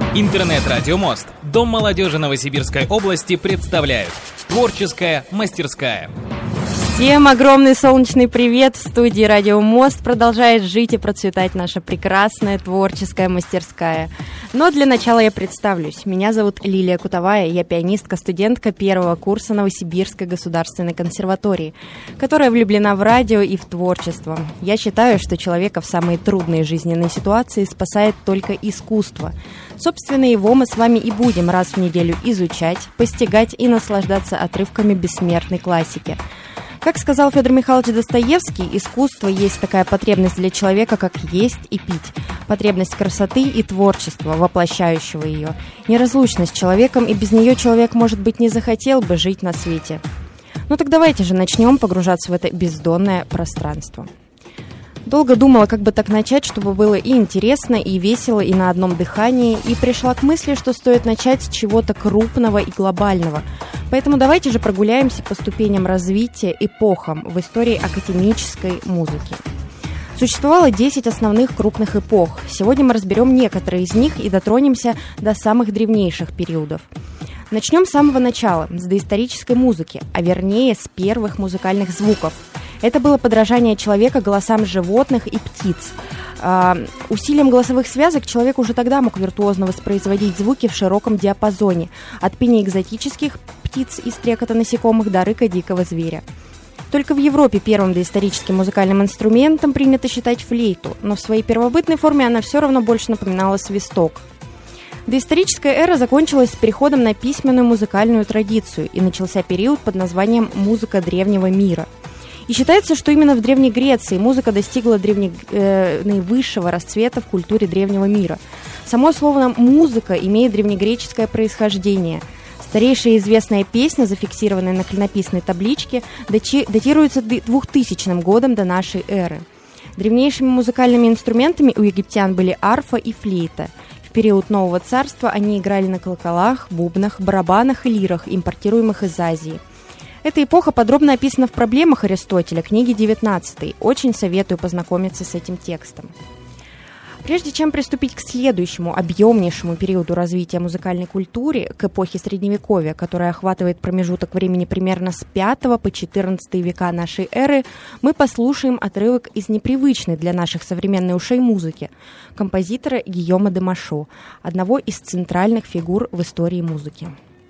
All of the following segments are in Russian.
Интернет-радио Мост, Дом молодежи Новосибирской области представляют «Творческая мастерская». Всем огромный солнечный привет! В студии Радио Мост продолжает жить и процветать наша прекрасная творческая мастерская. Но для начала я представлюсь. Меня зовут Лилия Кутовая, я пианистка, студентка первого курса Новосибирской государственной консерватории, которая влюблена в радио и в творчество. Я считаю, что человека в самые трудные жизненные ситуации спасает только искусство. Собственно, его мы с вами и будем раз в неделю изучать, постигать и наслаждаться отрывками бессмертной классики. Как сказал Федор Михайлович Достоевский, искусство есть такая потребность для человека, как есть и пить. Потребность красоты и творчества, воплощающего ее. Неразлучна с человеком, и без нее человек, может быть, не захотел бы жить на свете. Ну так давайте же начнем погружаться в это бездонное пространство. Долго думала, как бы так начать, чтобы было и интересно, и весело, и на одном дыхании, и пришла к мысли, что стоит начать с чего-то крупного и глобального. Поэтому давайте же прогуляемся по ступеням развития, эпохам в истории академической музыки. Существовало 10 основных крупных эпох. Сегодня мы разберем некоторые из них и дотронемся до самых древнейших периодов. Начнем с самого начала, с доисторической музыки, а вернее с первых музыкальных звуков. Это было подражание человека голосам животных и птиц. Усилием голосовых связок человек уже тогда мог виртуозно воспроизводить звуки в широком диапазоне, от пения экзотических птиц и стрекота насекомых до рыка дикого зверя. Только в Европе первым доисторическим музыкальным инструментом принято считать флейту, но в своей первобытной форме она все равно больше напоминала свисток. Доисторическая эра закончилась с переходом на письменную музыкальную традицию, и начался период под названием «музыка древнего мира». И считается, что именно в Древней Греции музыка достигла наивысшего расцвета в культуре древнего мира. Само слово «музыка» имеет древнегреческое происхождение. Старейшая известная песня, зафиксированная на клинописной табличке, датируется 2000 годом до нашей эры. Древнейшими музыкальными инструментами у египтян были арфа и флейта. В период Нового Царства они играли на колоколах, бубнах, барабанах и лирах, импортируемых из Азии. Эта эпоха подробно описана в «Проблемах» Аристотеля, книге 19. Очень советую познакомиться с этим текстом. Прежде чем приступить к следующему, объемнейшему периоду развития музыкальной культуры, к эпохе Средневековья, которая охватывает промежуток времени примерно с 5 по 14 века нашей эры, мы послушаем отрывок из непривычной для наших современных ушей музыки композитора Гийома де Машо, одного из центральных фигур в истории музыки.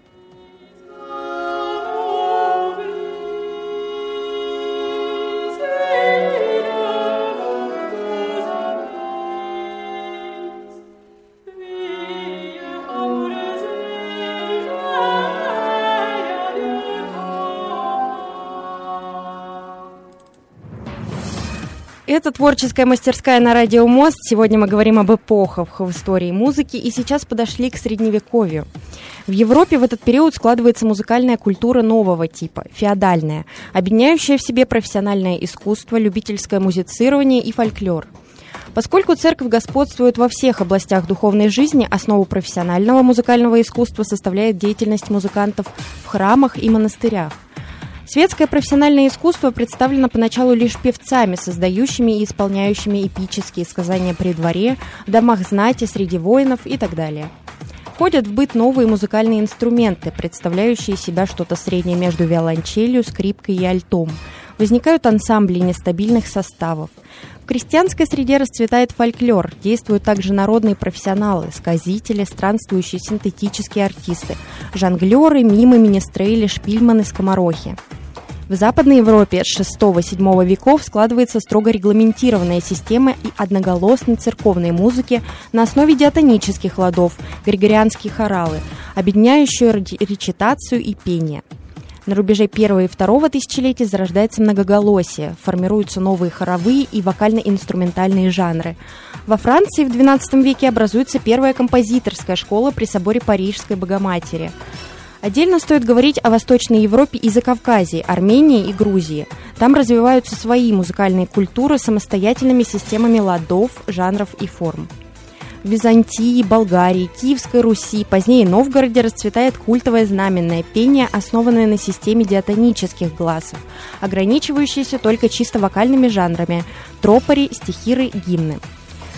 Это творческая мастерская на Радио Мост. Сегодня мы говорим об эпохах в истории музыки, и сейчас подошли к Средневековью. В Европе в этот период складывается музыкальная культура нового типа, феодальная, объединяющая в себе профессиональное искусство, любительское музицирование и фольклор. Поскольку церковь господствует во всех областях духовной жизни, основу профессионального музыкального искусства составляет деятельность музыкантов в храмах и монастырях. Светское профессиональное искусство представлено поначалу лишь певцами, создающими и исполняющими эпические сказания при дворе, в домах знати, среди воинов и так далее. Входят в быт новые музыкальные инструменты, представляющие себя что-то среднее между виолончелью, скрипкой и альтом. Возникают ансамбли нестабильных составов. В крестьянской среде расцветает фольклор, действуют также народные профессионалы, сказители, странствующие синтетические артисты, жонглеры, мимы, министрели, шпильманы, скоморохи. В Западной Европе с VI-VII веков складывается строго регламентированная система и одноголосной церковной музыки на основе диатонических ладов, григорианские хоралы, объединяющие речитацию и пение. На рубеже первого и второго тысячелетий зарождается многоголосие, формируются новые хоровые и вокально-инструментальные жанры. Во Франции в XII веке образуется первая композиторская школа при соборе Парижской Богоматери. Отдельно стоит говорить о Восточной Европе и Закавказье, Армении и Грузии. Там развиваются свои музыкальные культуры с самостоятельными системами ладов, жанров и форм. В Византии, Болгарии, Киевской Руси, позднее Новгороде расцветает культовое знаменное пение, основанное на системе диатонических гласов, ограничивающееся только чисто вокальными жанрами – тропари, стихиры, гимны.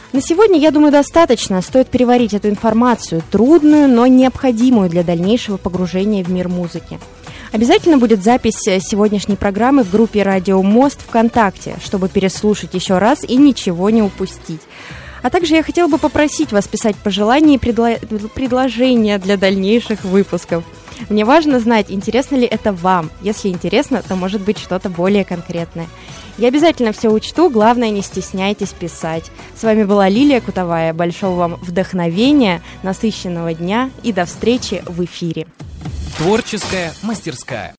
На сегодня, я думаю, достаточно. Стоит переварить эту информацию, трудную, но необходимую для дальнейшего погружения в мир музыки. Обязательно будет запись сегодняшней программы в группе «Радио Мост» ВКонтакте, чтобы переслушать еще раз и ничего не упустить. А также я хотела бы попросить вас писать пожелания и предложения для дальнейших выпусков. Мне важно знать, интересно ли это вам. Если интересно, то может быть что-то более конкретное. Я обязательно все учту, главное, не стесняйтесь писать. С вами была Лилия Кутовая. Большого вам вдохновения, насыщенного дня и до встречи в эфире. Творческая мастерская.